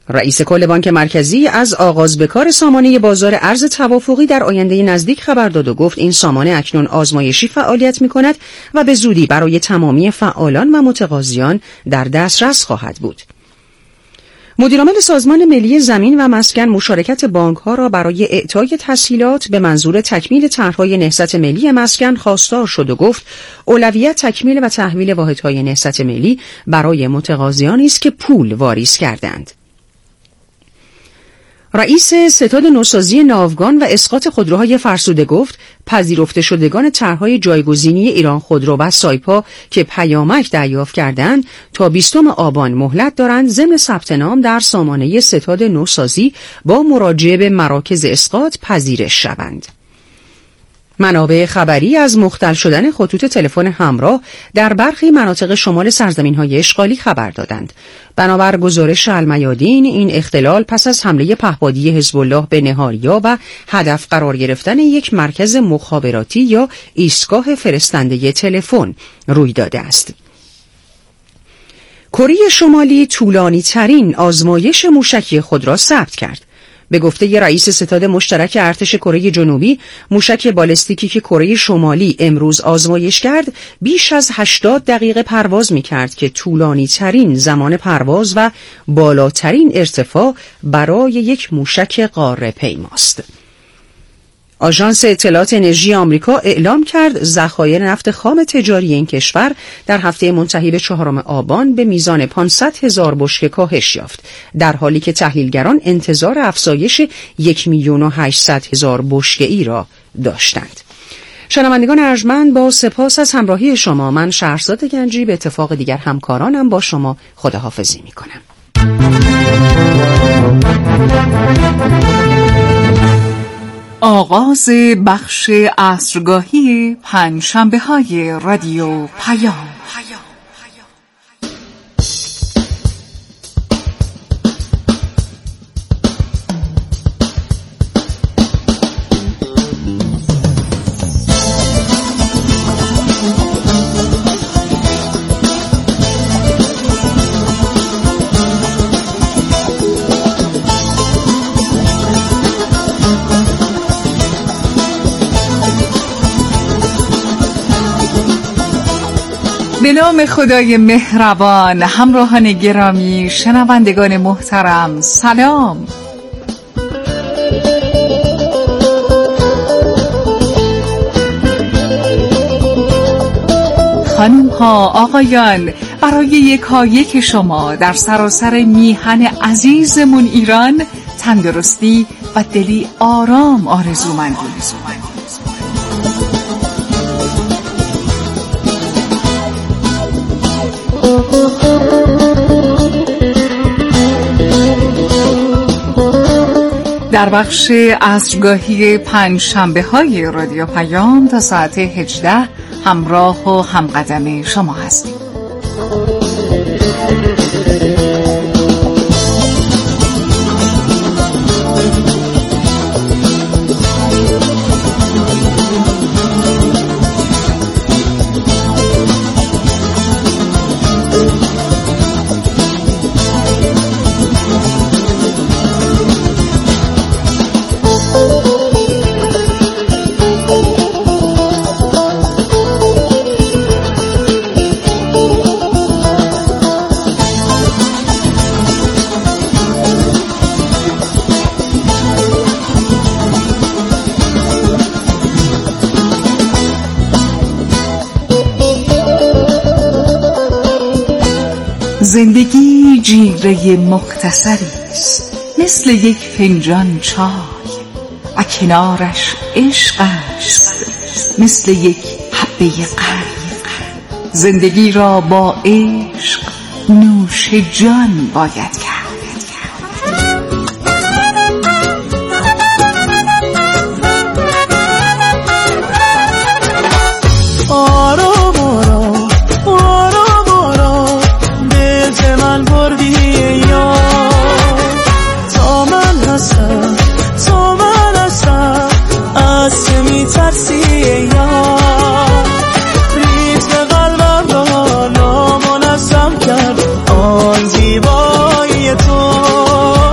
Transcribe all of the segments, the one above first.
رئیس کل بانک مرکزی از آغاز به کار سامانه بازار ارز توافقی در آینده نزدیک خبر داد و گفت این سامانه اکنون آزمایشی فعالیت می‌کند و به زودی برای تمامی فعالان و متقاضیان در دسترس خواهد بود. مدیرعامل سازمان ملی زمین و مسکن مشارکت بانک‌ها را برای اعطای تسهیلات به منظور تکمیل طرح‌های نهضت ملی مسکن خواستار شد و گفت اولویت تکمیل و تحویل واحدهای نهضت ملی برای متقاضیانی است که پول واریز کردند. رئیس ستاد نوسازی ناوگان و اسقاط خودروهای فرسوده گفت پذیرفته شدگان طرح‌های جایگزینی ایران خودرو و سایپا که پیامک دریافت کردند تا 20 آبان مهلت دارند ضمن ثبت نام در سامانه ستاد نوسازی با مراجعه به مراکز اسقاط پذیرش شوند. منابع خبری از مختل شدن خطوط تلفن همراه در برخی مناطق شمال سرزمین‌های اشغالی خبر دادند. بنابر گزارش المیادین این اختلال پس از حمله پهپادی حزب الله به نهاریا و هدف قرار گرفتن یک مرکز مخابراتی یا ایستگاه فرستنده تلفن روی داده است. کره شمالی طولانی ترین آزمایش موشکی خود را ثبت کرد. به گفته رئیس ستاد مشترک ارتش کره جنوبی، موشک بالستیکی که کره شمالی امروز آزمایش کرد بیش از 80 دقیقه پرواز می‌کرد که طولانی ترین زمان پرواز و بالاترین ارتفاع برای یک موشک قاره پیماست. آژانس اطلاعات انرژی آمریکا اعلام کرد ذخایر نفت خام تجاری این کشور در هفته منتهی به 4 آبان به میزان 500,000 بشکه کاهش یافت، در حالی که تحلیلگران انتظار افزایش 1,800,000 بشکه‌ای را داشتند. شنوندگان ارجمند، با سپاس از همراهی شما، من شهرزاد گنجی به اتفاق دیگر همکارانم با شما خداحافظی می‌کنم. آغاز بخش عصرگاهی پنجشنبه‌های رادیو پیام. به نام خدای مهربان، همراهان گرامی، شنوندگان محترم، سلام. خانم ها، آقایان، برای یکایک شما در سراسر میهن عزیزمون ایران تندرستی و دلی آرام آرزومندیم. در بخش عصرگاهی پنجشنبه‌های رادیو پیام تا ساعت 18 همراه و همقدم شما هستیم. زندگی جیره مختصری است، مثل یک فنجان چای و کنارش عشق است، مثل یک حبه قند. زندگی را با عشق نوش جان باید کرد. زیبایی تو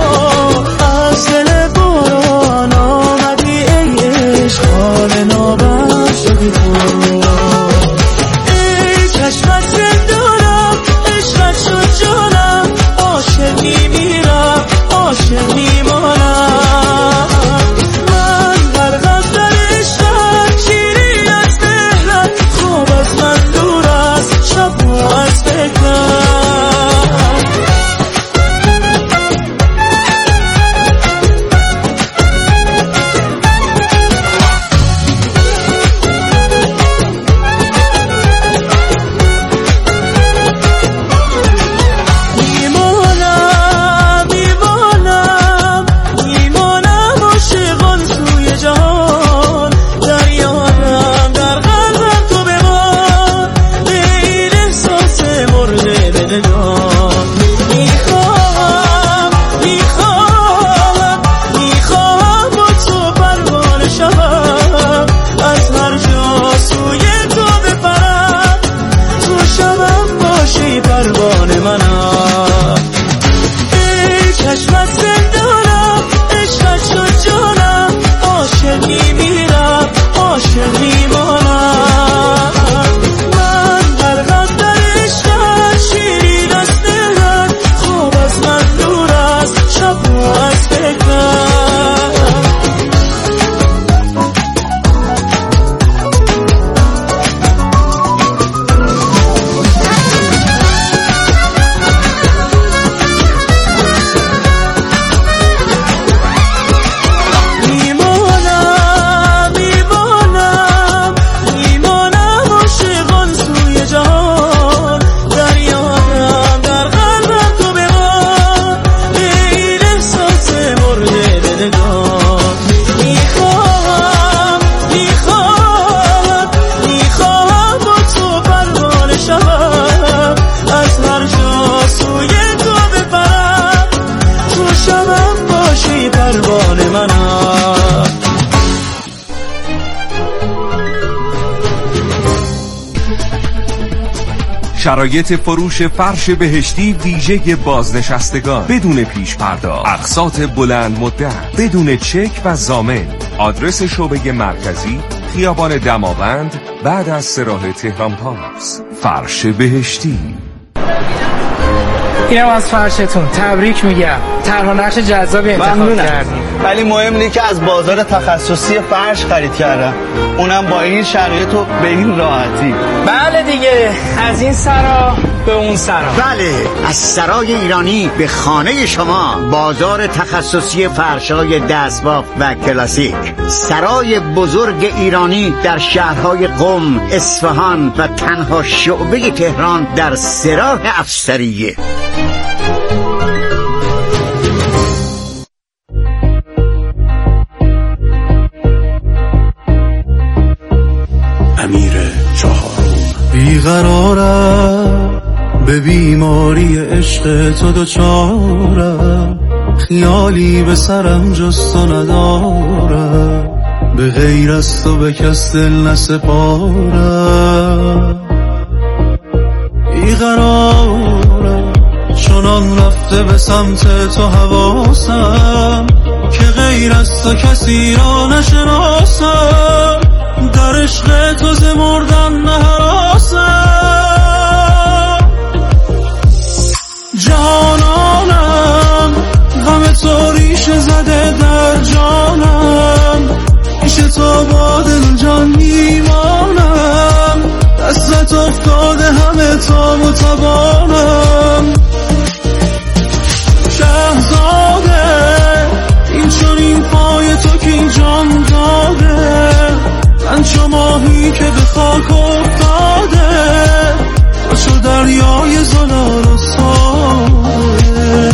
شرایط فروش فرش بهشتی ویژه بازنشستگان بدون پیش پرداخت، اقساط بلند مدت بدون چک و ضامن. آدرس شعبه مرکزی خیابان دماوند بعد از سراح تهران پاس. فرش بهشتی. اینم از فرشتون، تبریک میگم. طرح و نقش جذابی انتخاب کردیم. ولی مهم اینه که از بازار تخصصی فرش خرید کردم، اونم با این شرایط و به این راحتی. بله دیگه، از این سرا به اون سرا. بله، از سرای ایرانی به خانه شما. بازار تخصصی فرش‌های دستبافت و کلاسیک. سرای بزرگ ایرانی در شهرهای قم، اصفهان و تنها شعبه تهران در سراح افسریه. امیر چهارم. بیقرارم به بیماری عشق تو دوچارم، خیالی به سرم جز تو ندارم، به غیر از تو به کس دل نسپارم. بیقرارم چنان رفته به سمت تو حواسم، که غیر از تو کسی را نشناسم، در عشق تو ز مردن نهراسم. جانانم غم تو ریشه زده در جانم، پیش تو با دل جان میمانم، دستت افتاده همه تاب و توانم. شهزاده این چون این پای تو که این جان داده، من چو ماهی که به خاک افتاده، تو چو دریای زلال و ساده.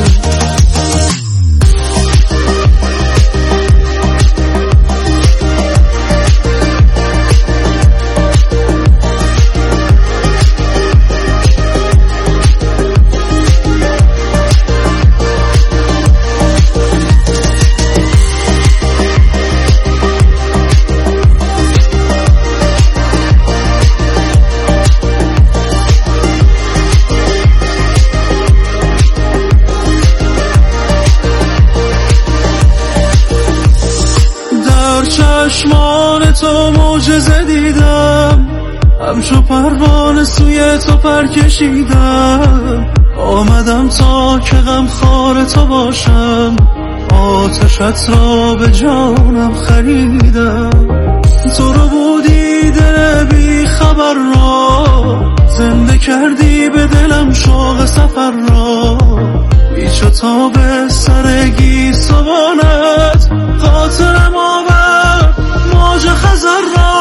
چشمان تو معجزه دیدم، همچو پروانه سوی تو پر کشیدم، آمدم تا که غم خوار تو باشم، آتشت را به جانم خریدم. تو رو بودی دل بی خبر را، زنده کردی به دلم شوق سفر را، بیچو تا به سر گیسوانت خاطرم آورد موج خزر را.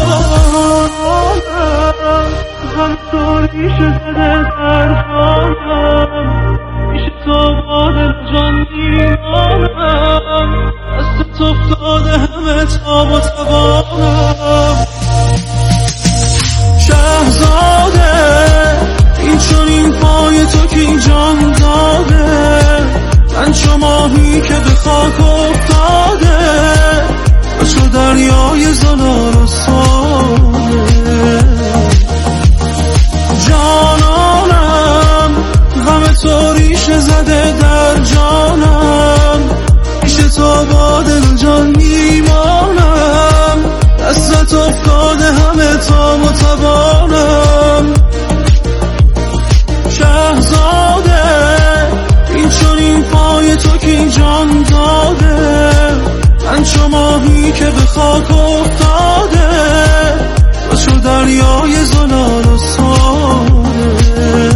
غم تو ریشه زده در جانم، پیش تو با دل جان میمانم، دستت افتاده همه تاب و توانم. شهزاده این چون این پای تو که این جان داده، من چو ماهی که به خاک افتاده، و چو دریای زلال و ساده. جانانم غم تو ریشه زده در جانم، پیش تو با دل جان میمانم، دستت افتاده همه تاب و توانم. شهزاده این چون این پای تو که این جان داده، من چو ماهی که به خاک افتاده، و چو دریای زلال و ساده.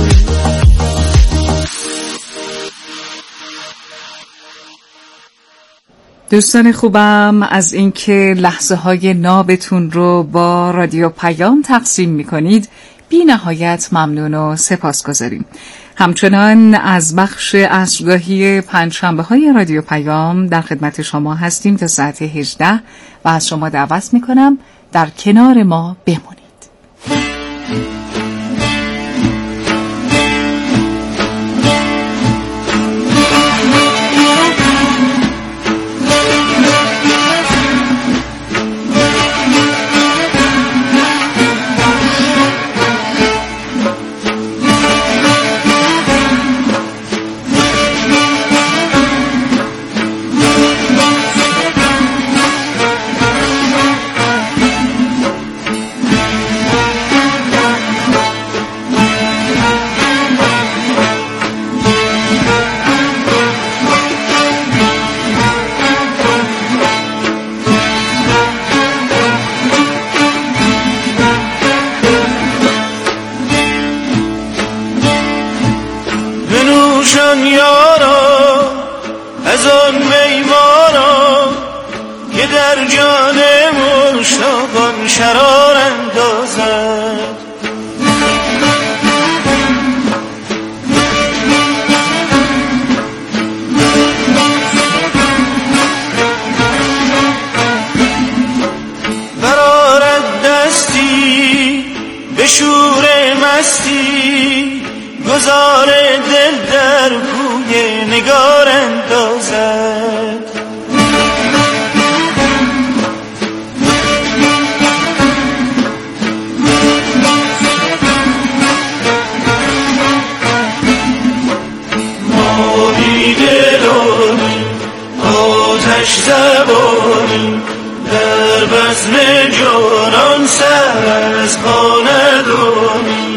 دوستان خوبم، از اینکه لحظه های نابتون رو با رادیو پیام تقسیم میکنید بی نهایت ممنون و سپاسگزاریم. همچنان از بخش عصرگاهی پنجشنبه های رادیو پیام در خدمت شما هستیم تا ساعت 18 و از شما دعوت میکنم در کنار ما بمونید. بر جان مشتاقان شرار اندازد. به شور مستی گذار دل در کوی نگار اندازد. ماهی دلانی آتش زبانی در بزم جانان سر از خاندانی.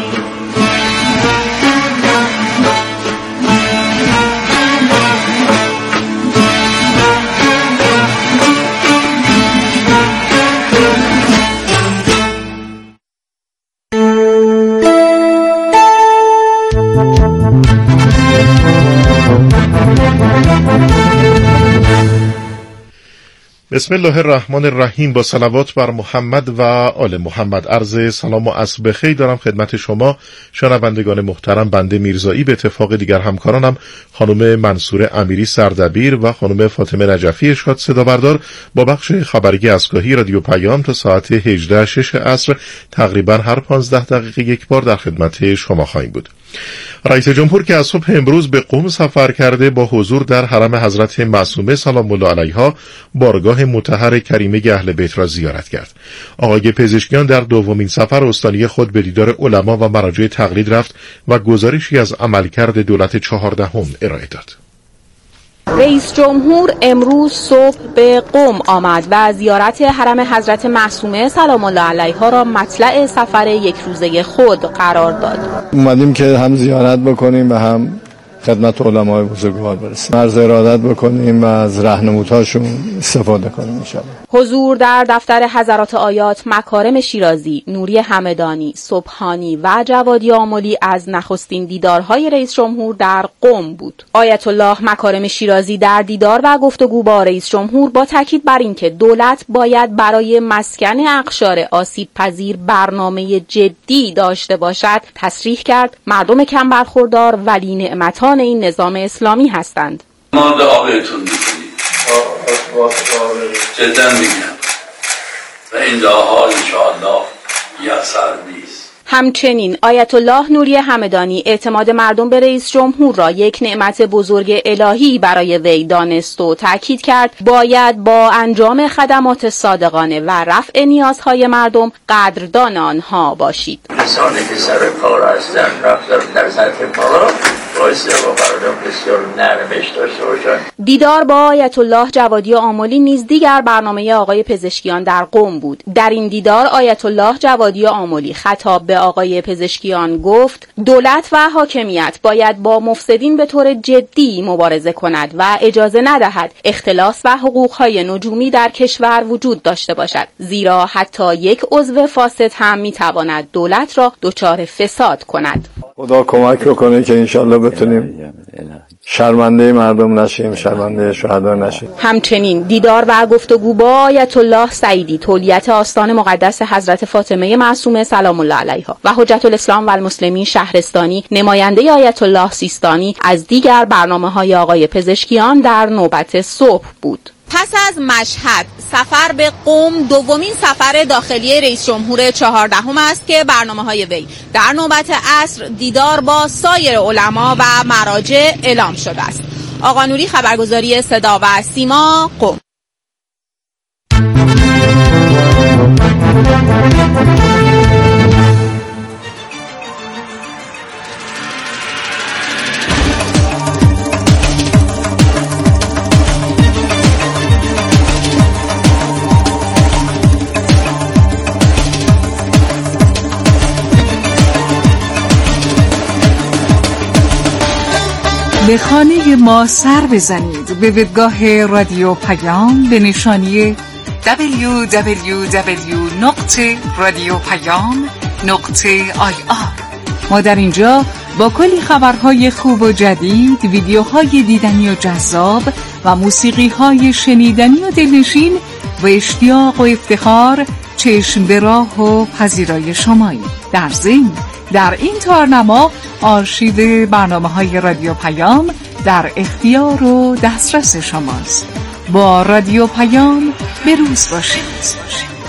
بسم الله الرحمن الرحیم. با صلوات بر محمد و آل محمد عرض سلام و عصر بخیر دارم خدمت شما شنوندگان محترم. بنده میرزایی به اتفاق دیگر همکارانم خانم منصوره امیری سردبیر و خانم فاطمه نجفی اشهاد صدا بردار با بخش خبری اسکاهی رادیو پیام تا ساعت 18:06 عصر تقریبا هر 15 دقیقه یک بار در خدمت شما خواهیم بود. رئیس جمهور که از صبح امروز به قم سفر کرده با حضور در حرم حضرت معصومه سلام الله علیها بارگاه مطهر کریمه اهل بیت را زیارت کرد. آقای پزشکیان در دومین سفر استانی خود به دیدار علما و مراجع تقلید رفت و گزارشی از عملکرد دولت 14 ارائه داد. رئیس جمهور امروز صبح به قم آمد و زیارت حرم حضرت معصومه سلام الله علیها را مطلع سفر یک روزه خود قرار داد. اومدیم که هم زیارت بکنیم و هم خدمت علمای بزرگوار برسیم، عرض ارادت بکنیم و از راهنمودهاشون استفاده کنیم انشاءالله. حضور در دفتر حضرات آیات مکارم شیرازی، نوری همدانی، سبحانی و جوادی آملی از نخستین دیدارهای رئیس جمهور در قم بود. آیت الله مکارم شیرازی در دیدار و گفتگو با رئیس جمهور با تاکید بر اینکه دولت باید برای مسکن اقشار آسیب پذیر برنامه جدی داشته باشد تصریح کرد مردم کم برخوردار ولی نعمتان این نظام اسلامی هستند. ما دعا بهتون میکنیم، جدا میگم و این دعاها انشاءالله یسر نیست. همچنین آیت الله نوری همدانی اعتماد مردم به رئیس جمهور را یک نعمت بزرگ الهی برای وی دانست و تاکید کرد باید با انجام خدمات صادقانه و رفع نیازهای مردم قدردان آنها باشید. کسانی که سر کار هستند رفتار در سطح بالا باعث با مردم بسیار نرمش داشته باشند. دیدار با آیت الله جوادی آملی نیز دیگر برنامه آقای پزشکیان در قم بود. در این دیدار آیت الله جوادی آملی خطاب به آقای پزشکیان گفت دولت و حاکمیت باید با مفسدین به طور جدی مبارزه کند و اجازه ندهد اختلاس و حقوقهای نجومی در کشور وجود داشته باشد، زیرا حتی یک عضو فاسد هم میتواند دولت را دچار فساد کند. خدا کمک بکنه که انشالله بتونیم شرمنده مردم نشیم، شرمنده شهدا نشیم. همچنین دیدار و گفتگو با آیت الله سعیدی تولیت آستان مقدس حضرت فاطمه معصومه سلام الله علیها و حجت الاسلام و المسلمین شهرستانی نماینده آیت الله سیستانی از دیگر برنامه‌های آقای پزشکیان در نوبت صبح بود. پس از مشهد سفر به قم دومین سفر داخلی رئیس جمهور 14 است که برنامه‌های وی در نوبت عصر دیدار با سایر علما و مراجع اعلام شده است. آقا نوری خبرگزاری صدا و سیما قم. به خانه ما سر بزنید، به وبگاه رادیو پیام به نشانی www.radiopayam.ir. ما در اینجا با کلی خبرهای خوب و جدید، ویدیوهای دیدنی و جذاب و موسیقیهای شنیدنی و دلنشین و اشتیاق و افتخار چشم به راه و پذیرای شمایی. در ضمن در این تارنما آرشیو برنامه‌های رادیو پیام در اختیار و دسترس شماست. با رادیو پیام به روز باشید.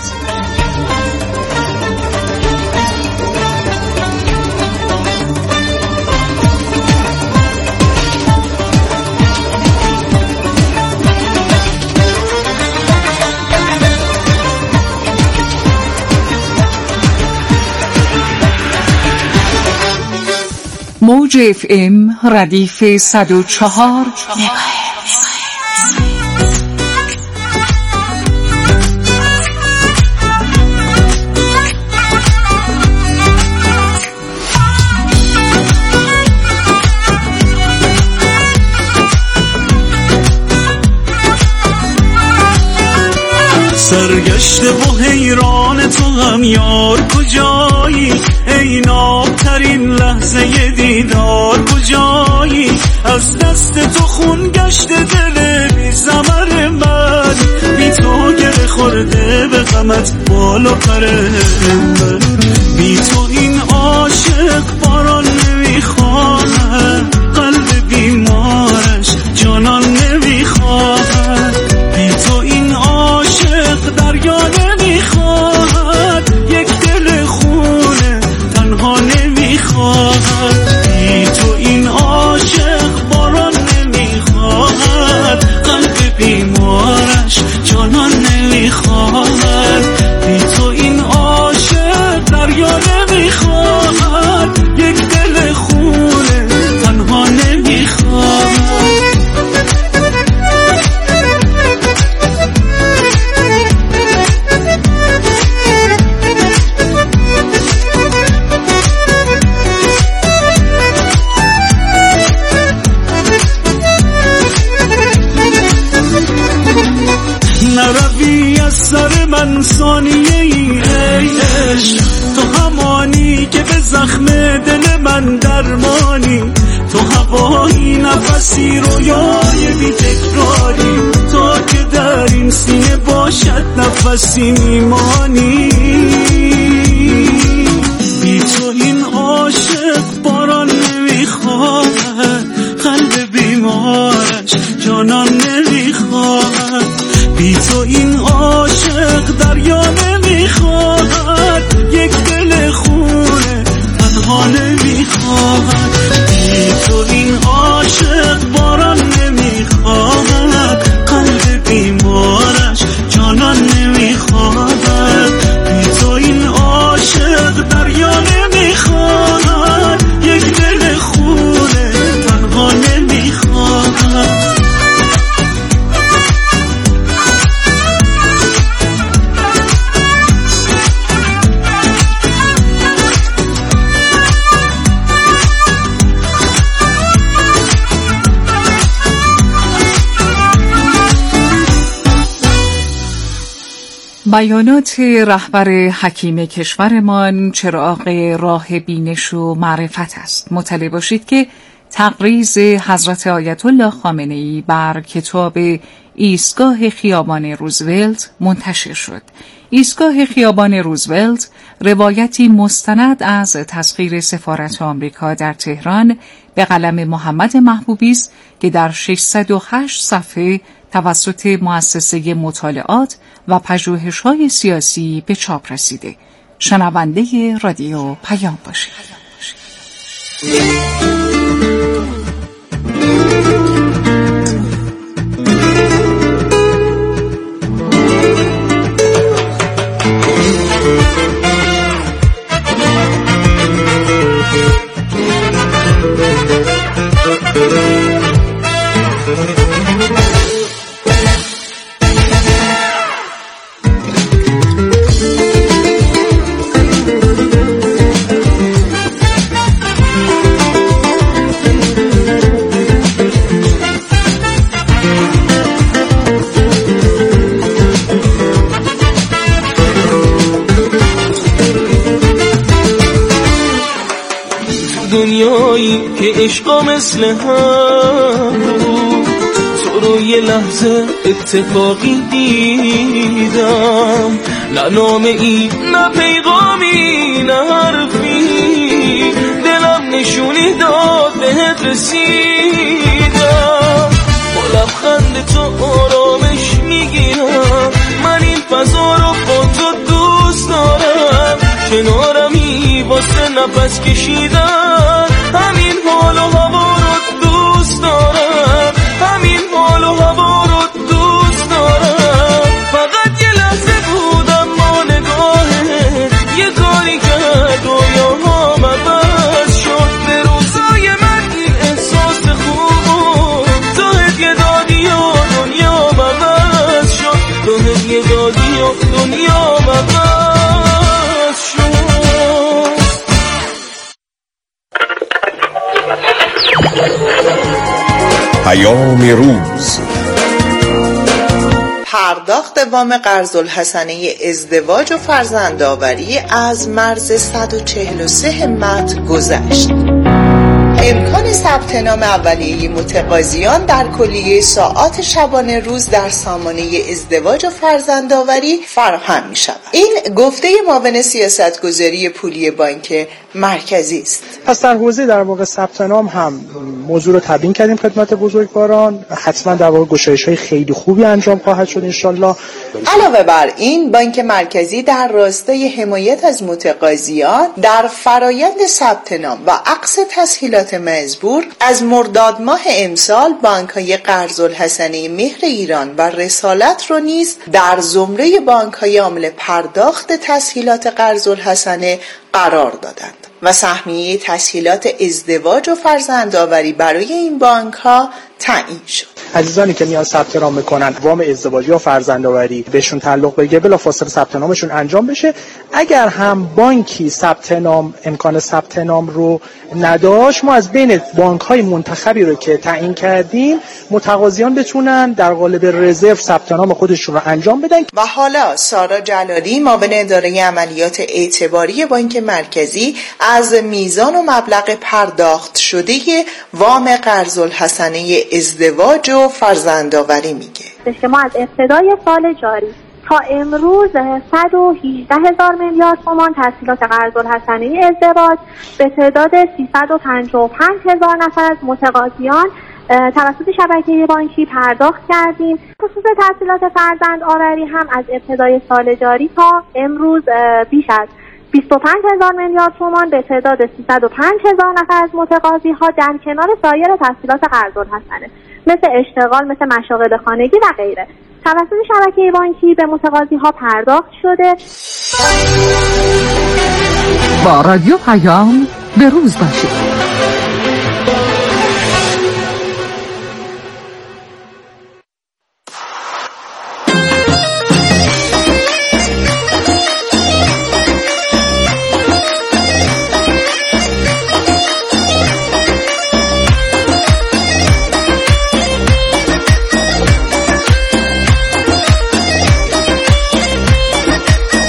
موج FM ردیف 104 مگاهرتز. سرگشته و حیران تو هم یار کجایی، ای نابترین لحظه دیدار کجایی، از دست تو خون گشته دل بی زمر من، بی تو گره خورده به غمت بال و پر من، بی تو این عاشق باران نمیخواهد، قلب بیمارش جانان نمیخواهد، بی تو این عاشق دریا نمیخواهد، یک دل خونه تنها نمیخواهد، بی تو این عاشق باران نمیخواهد، قلب بیمارش جانان نمیخواهد، بی تو این عاشق دریا نمیخواهد، یک دل خونه تنها نمیخواهد. نروی از سر من ثانیه ای عشق، تو همانی که به زخم دل من درمانی، تو هوایی نفسی رویای بی تکراری، تا که در این سینه باشد نفسی میمانی، بی تو این عاشق باران نمیخواهد، قلب بیمارش جانان نمیخواهد، بی تو این عاشق دریا نمیخواهد، یک دل خونه تنها نمیخواهد، بی تو این عاشق باران نمیخواهد، قلب بیمارش جانان نمیخواهد، بی تو این عاشق دریا نمیخواهد، یک دل خونه تنها نمیخواهد. بیانات رهبر حکیم کشورمان چراغ راه بینش و معرفت است. مطلع باشید که تقریض حضرت آیت الله خامنه‌ای بر کتاب ایستگاه خیابان روزولت منتشر شد. ایستگاه خیابان روزولت روایتی مستند از تسخیر سفارت آمریکا در تهران به قلم محمد محبوبی است که در 608 صفحه توسط مؤسسه مطالعات و پژوهش‌های سیاسی به چاپ رسیده. شنونده رادیو پیام باشید. دنیایی که عشقا مثل هم بود، تو رو یه لحظه اتفاقی دیدم، نه نامه ای نه پیغامی نه حرفی، دلم نشونی داد بهت رسیدم. با لبخند تو آرامش میگیرم، من این فضا رو با تو دوست دارم، کنارمی واسه نفس کشیدن، همین حال و هوا رو دوست دارم، همین حال و هوا رو دوست دارم. فقط یه لحظه بودم با نگاهت، یه کاری کرد رویاهام عوض شد، به روزای من این احساس خوب تو هدیه دادی و دنیام عوض شد، تو هدیه دادی و دنیام عوض شد. پیام روز. پرداخت وام قرض‌الحسنه ازدواج و فرزندآوری از مرز 143 همت گذشت. امکان ثبت نام اولیه متقاضیان در کلیه ساعات شبانه روز در سامانه ازدواج و فرزندآوری فراهم می شود. این گفته معاون سیاستگذاری پولی بانک مرکزی است. پس در حوزه در واقع ثبت نام هم موضوع رو تبیین کردیم خدمت بزرگواران. حتما در واقع گشایش‌های خیلی خوبی انجام خواهد شد ان شاءالله. علاوه بر این بانک مرکزی در راستای حمایت از متقاضیان در فرایند ثبت نام و عقص تسهیلات مزبور از مرداد ماه امسال بانک‌های قرض‌الحسنه مهر ایران و رسالت رو نیز در زمره بانک‌های عامل پرداخت تسهیلات قرض‌الحسنه قرار دادند و سهمیه تسهیلات ازدواج و فرزندآوری برای این بانک‌ها تعیین شد. عزیزانی که میان ثبت نام میکنن وام ازدواج یا فرزندآوری بهشون تعلق بگیره، بلافاصله ثبت نامشون انجام بشه. اگر هم بانکی ثبت نام امکان ثبت نام رو نداشت، ما از بین بانک‌های منتخبی رو که تعیین کردیم متقاضیان بتونن در قالب رزرو ثبت نام خودشون رو انجام بدن. و حالا سارا جلالی معاون اداره عملیات اعتباری بانک مرکزی از میزان و مبلغ پرداخت شده وام قرض‌الحسنه ازدواج و فرزندآوری میگه. ما از ابتدای سال جاری تا امروز 118,000 میلیارد تومان تسهیلات قرض‌الحسنه ازدواج به تعداد 355,000 نفر از متقاضیان توسط شبکه بانکی پرداخت کردیم. خصوص تسهیلات فرزندآوری هم از ابتدای سال جاری تا امروز بیش از 25,000 میلیارد تومان به تعداد 305,000 نفر از متقاضی ها در کنار سایر تسهیلات قرض‌الحسنه مثل اشتغال، مثل مشاغل خانگی و غیره توسط شبکه بانکی به متقاضی ها پرداخت شده. با رادیو پیام به روز باشید.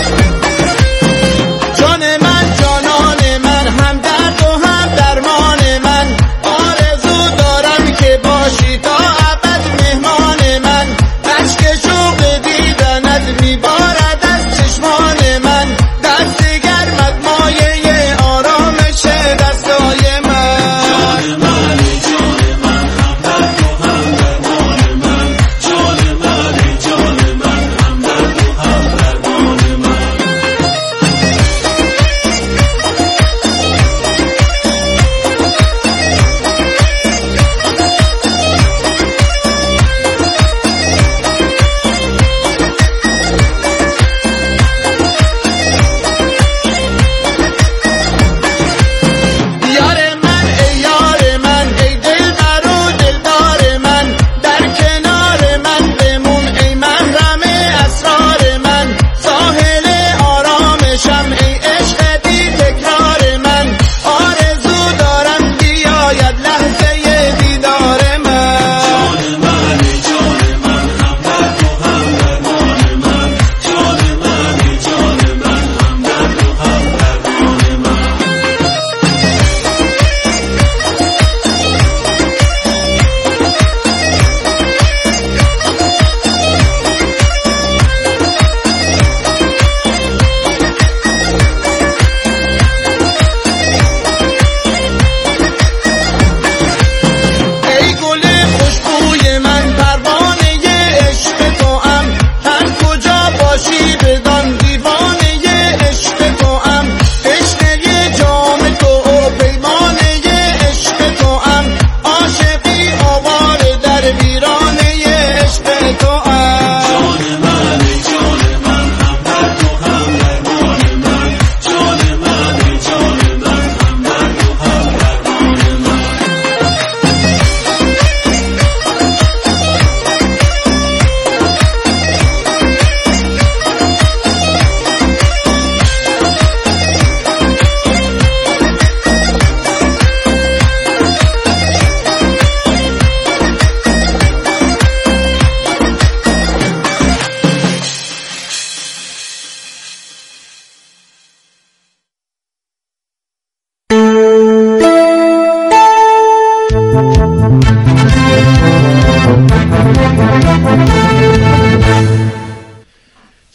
جان من جانان من، هم درد و هم درمان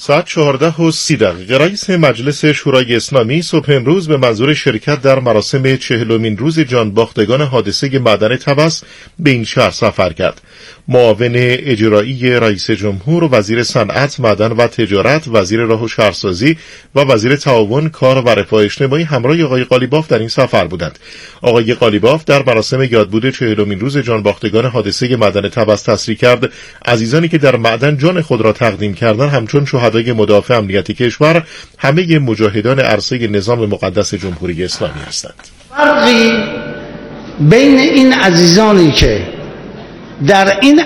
ساعت 14:30 رئیس مجلس شورای اسلامی صبح امروز به منظور شرکت در مراسم 40مین روز جانباختگان حادثه معدن طبس به این شهر سفر کرد. معاون اجرایی رئیس جمهور و وزیر صنعت، معدن و تجارت، وزیر راه و شهرسازی و وزیر تعاون، کار و رفاه اجتماعی همراه آقای قالیباف در این سفر بودند. آقای قالیباف در مراسم یادبود 40مین روز جانباختگان حادثه معدن طبس تصریح کرد عزیزانی که در معدن جان خود را تقدیم کردند همچون شهدای مدافع امنیت کشور همه مجاهدان عرصه نظام مقدس جمهوری اسلامی هستند. فرقی بین این عزیزانی که در این